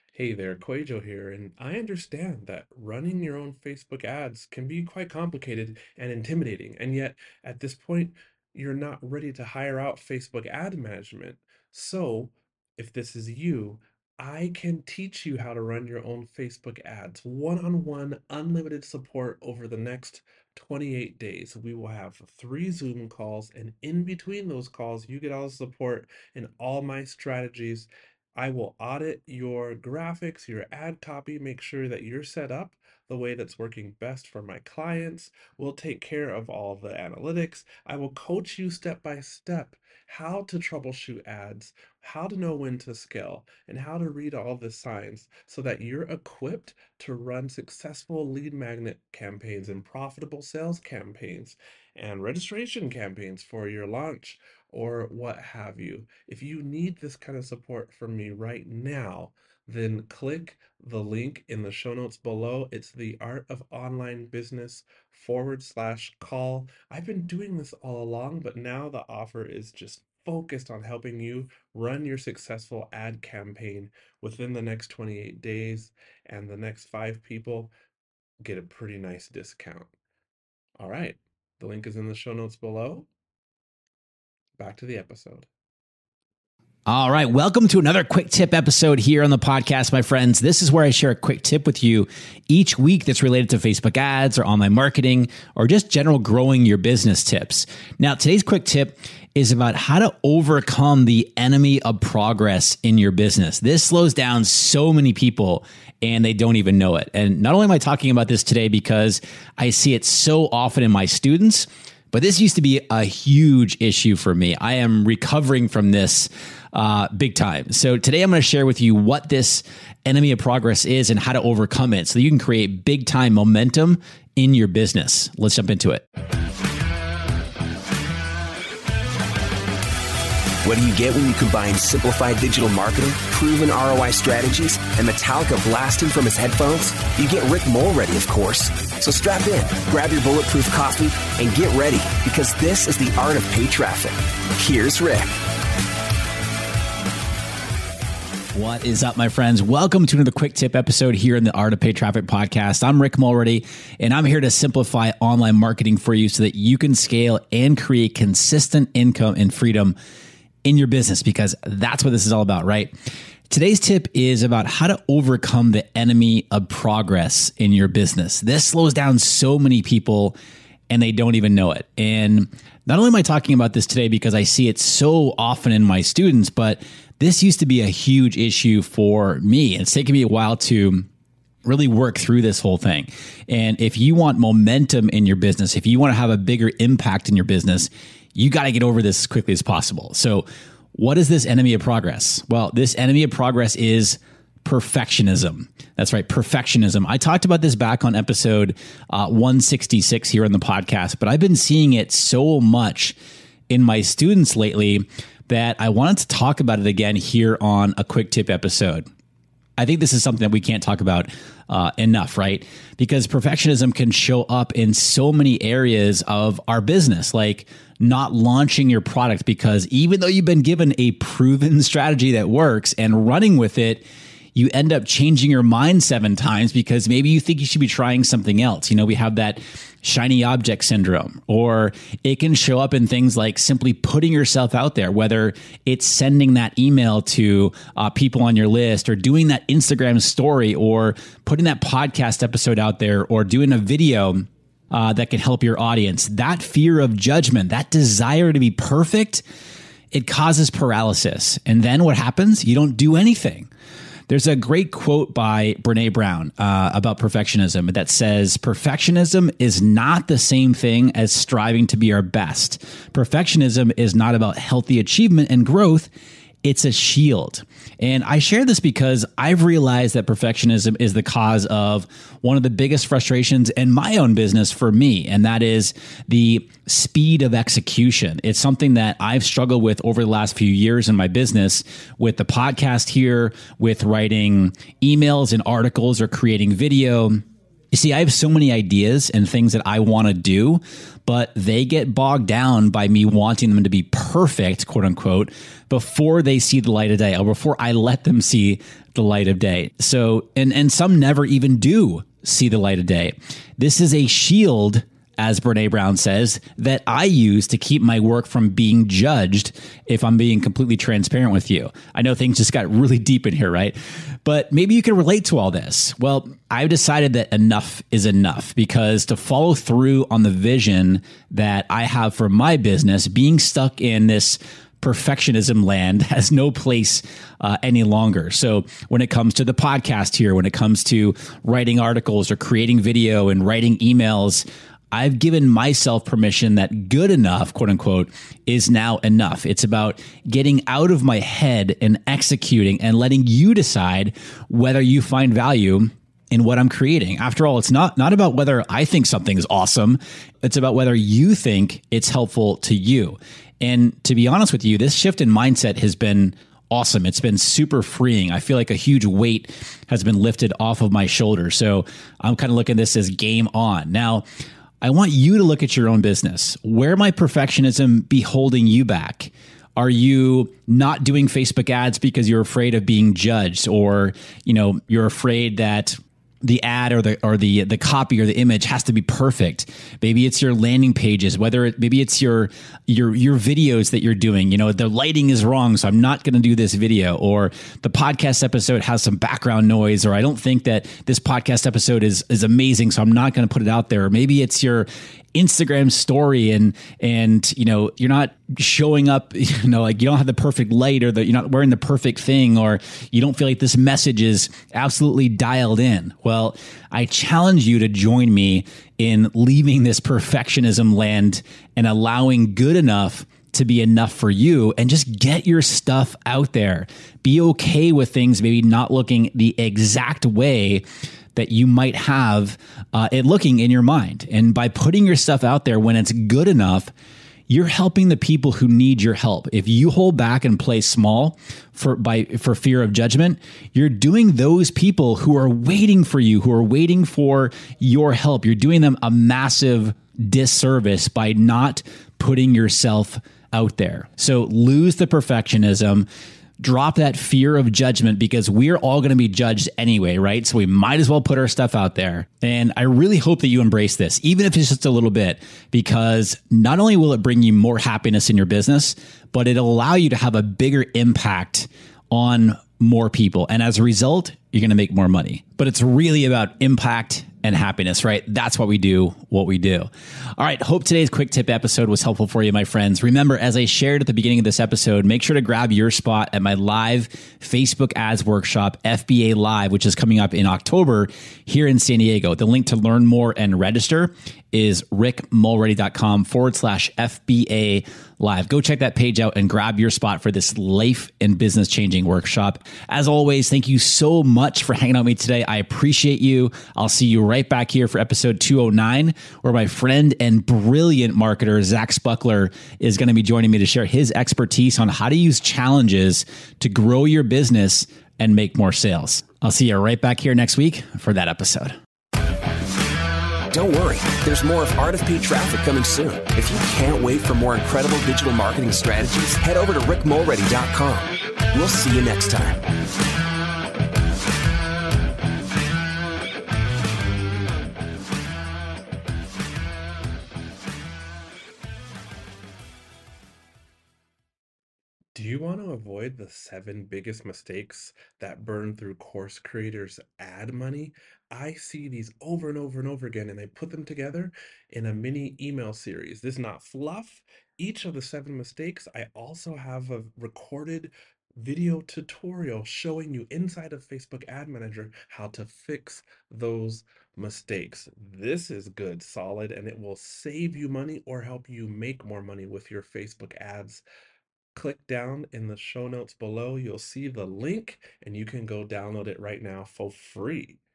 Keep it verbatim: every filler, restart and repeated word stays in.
Hey there, Quajo here, and I understand that running your own Facebook ads can be quite complicated and intimidating, and yet at this point, you're not ready to hire out Facebook ad management. So, if this is you, I can teach you how to run your own Facebook ads, one-on-one, unlimited support over the next twenty-eight days. We will have three Zoom calls, and in between those calls, you get all the support and all my strategies. I will audit your graphics, your ad copy, make sure that you're set up the way that's working best for my clients. We'll take care of all the analytics. I will coach you step by step how to troubleshoot ads, how to know when to scale, and how to read all the signs so that you're equipped to run successful lead magnet campaigns and profitable sales campaigns and registration campaigns for your launch or what have you. If you need this kind of support from me right now, then click the link in the show notes below. It's the Art of Online Business forward slash call. I've been doing this all along, but now the offer is just focused on helping you run your successful ad campaign within the next twenty-eight days, and the next five people get a pretty nice discount. All right, the link is in the show notes below. Back to the episode. All right. Welcome to another quick tip episode here on the podcast, my friends. This is where I share a quick tip with you each week that's related to Facebook ads or online marketing or just general growing your business tips. Now, today's quick tip is about how to overcome the enemy of progress in your business. This slows down so many people and they don't even know it. And not only am I talking about this today because I see it so often in my students, but this used to be a huge issue for me. I am recovering from this uh, big time. So today I'm going to share with you what this enemy of progress is and how to overcome it so you can create big time momentum in your business. Let's jump into it. What do you get when you combine simplified digital marketing, proven R O I strategies, and Metallica blasting from his headphones? You get Rick Mulready, of course. So strap in, grab your bulletproof coffee, and get ready, because this is the art of paid traffic. Here's Rick. What is up, my friends? Welcome to another quick tip episode here in the Art of Paid Traffic podcast. I'm Rick Mulready, and I'm here to simplify online marketing for you so that you can scale and create consistent income and freedom in your business, because that's what this is all about, right? Today's tip is about how to overcome the enemy of progress in your business. This slows down so many people and they don't even know it. And not only am I talking about this today because I see it so often in my students, but this used to be a huge issue for me. It's taken me a while to really work through this whole thing. And if you want momentum in your business, if you want to have a bigger impact in your business, you got to get over this as quickly as possible. So what is this enemy of progress? Well, this enemy of progress is perfectionism. That's right, perfectionism. I talked about this back on episode uh, one sixty-six here on the podcast, but I've been seeing it so much in my students lately that I wanted to talk about it again here on a quick tip episode. I think this is something that we can't talk about uh, enough, right? Because perfectionism can show up in so many areas of our business, like not launching your product because even though you've been given a proven strategy that works and running with it, you end up changing your mind seven times because maybe you think you should be trying something else. You know, we have that shiny object syndrome, or it can show up in things like simply putting yourself out there, whether it's sending that email to uh, people on your list or doing that Instagram story or putting that podcast episode out there or doing a video uh, that can help your audience. That fear of judgment, that desire to be perfect, it causes paralysis. And then what happens? You don't do anything. There's a great quote by Brené Brown uh, about perfectionism that says, perfectionism is not the same thing as striving to be our best. Perfectionism is not about healthy achievement and growth. It's a shield. And I share this because I've realized that perfectionism is the cause of one of the biggest frustrations in my own business for me, and that is the speed of execution. It's something that I've struggled with over the last few years in my business, with the podcast here, with writing emails and articles or creating video. You see, I have so many ideas and things that I want to do, but they get bogged down by me wanting them to be perfect, quote unquote, before they see the light of day or before I let them see the light of day. So, and, and some never even do see the light of day. This is a shield, as Brene Brown says, that I use to keep my work from being judged if I'm being completely transparent with you. I know things just got really deep in here, right? But maybe you can relate to all this. Well, I've decided that enough is enough, because to follow through on the vision that I have for my business, being stuck in this perfectionism land has no place uh, any longer. So when it comes to the podcast here, when it comes to writing articles or creating video and writing emails, I've given myself permission that good enough, quote unquote, is now enough. It's about getting out of my head and executing and letting you decide whether you find value in what I'm creating. After all, it's not, not about whether I think something is awesome. It's about whether you think it's helpful to you. And to be honest with you, this shift in mindset has been awesome. It's been super freeing. I feel like a huge weight has been lifted off of my shoulders. So I'm kind of looking at this as game on. Now, I want you to look at your own business. Where might perfectionism be holding you back? Are you not doing Facebook ads because you're afraid of being judged, or, you know, you're afraid that the ad or the or the the copy or the image has to be perfect? Maybe it's your landing pages, whether it maybe it's your your your videos that you're doing. You know, the lighting is wrong, so I'm not going to do this video. Or the podcast episode has some background noise, or I don't think that this podcast episode is is amazing, so I'm not going to put it out there. Or maybe it's your Instagram story and and you know, you're not showing up, you know, like you don't have the perfect light, or that you're not wearing the perfect thing, or you don't feel like this message is absolutely dialed in. Well, I challenge you to join me in leaving this perfectionism land and allowing good enough to be enough for you, and just get your stuff out there. Be okay with things maybe not looking the exact way that you might have uh, it looking in your mind. And by putting your stuff out there when it's good enough, you're helping the people who need your help. If you hold back and play small for by for fear of judgment, you're doing those people who are waiting for you, who are waiting for your help, you're doing them a massive disservice by not putting yourself out there. So lose the perfectionism. Drop that fear of judgment, because we're all going to be judged anyway, right? So we might as well put our stuff out there. And I really hope that you embrace this, even if it's just a little bit, because not only will it bring you more happiness in your business, but it'll allow you to have a bigger impact on more people. And as a result, you're going to make more money. But it's really about impact and happiness, right? That's what we do, what we do. All right. Hope today's quick tip episode was helpful for you, my friends. Remember, as I shared at the beginning of this episode, make sure to grab your spot at my live Facebook ads workshop, F B A Live, which is coming up in October here in San Diego. The link to learn more and register is rickmulready.com forward slash FBA Live. Go check that page out and grab your spot for this life and business changing workshop. As always, thank you so much for hanging out with me today. I appreciate you. I'll see you right back here for episode two oh nine, where my friend and brilliant marketer, Zach Spuckler, is going to be joining me to share his expertise on how to use challenges to grow your business and make more sales. I'll see you right back here next week for that episode. Don't worry, there's more of Art of Paid Traffic coming soon. If you can't wait for more incredible digital marketing strategies, head over to rick mulready dot com. We'll see you next time. Do you want to avoid the seven biggest mistakes that burn through course creators' ad money? I see these over and over and over again, and I put them together in a mini email series. This is not fluff. Each of the seven mistakes, I also have a recorded video tutorial showing you inside of Facebook Ad Manager how to fix those mistakes. This is good, solid, and it will save you money or help you make more money with your Facebook ads. Click down in the show notes below. You'll see the link, and you can go download it right now for free.